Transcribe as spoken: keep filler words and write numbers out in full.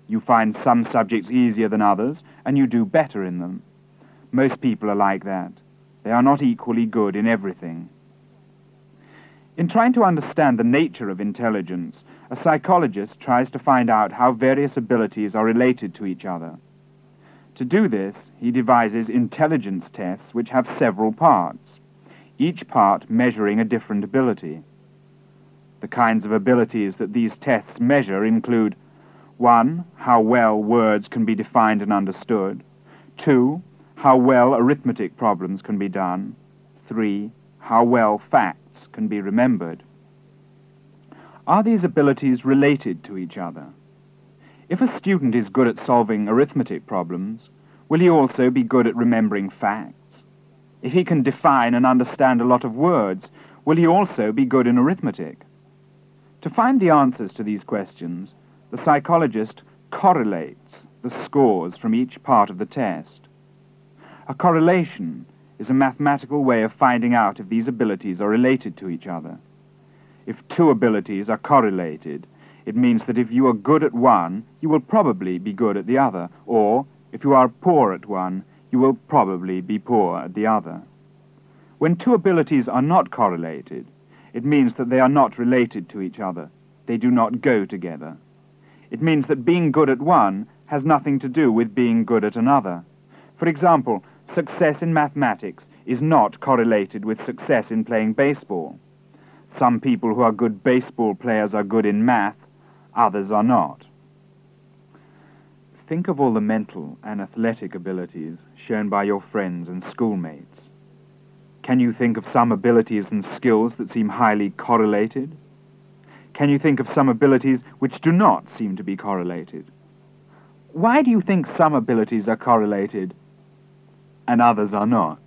You find some subjects easier than others, and you do better in them. Most people are like that. They are not equally good in everything. In trying to understand the nature of intelligence, a psychologist tries to find out how various abilities are related to each other. To do this, he devises intelligence tests which have several parts, each part measuring a different ability. The kinds of abilities that these tests measure include one. How well words can be defined and understood. two. How well arithmetic problems can be done. three. How well facts can be remembered. Are these abilities related to each other? If a student is good at solving arithmetic problems, will he also be good at remembering facts? If he can define and understand a lot of words, will he also be good in arithmetic? To find the answers to these questions, the psychologist correlates the scores from each part of the test. A correlation is a mathematical way of finding out if these abilities are related to each other. If two abilities are correlated, it means that if you are good at one, you will probably be good at the other, or if you are poor at one, you will probably be poor at the other. When two abilities are not correlated, it means that they are not related to each other. They do not go together. It means that being good at one has nothing to do with being good at another. For example, success in mathematics is not correlated with success in playing baseball. Some people who are good baseball players are good in math, others are not. Think of all the mental and athletic abilities shown by your friends and schoolmates. Can you think of some abilities and skills that seem highly correlated? Can you think of some abilities which do not seem to be correlated? Why do you think some abilities are correlated and others are not?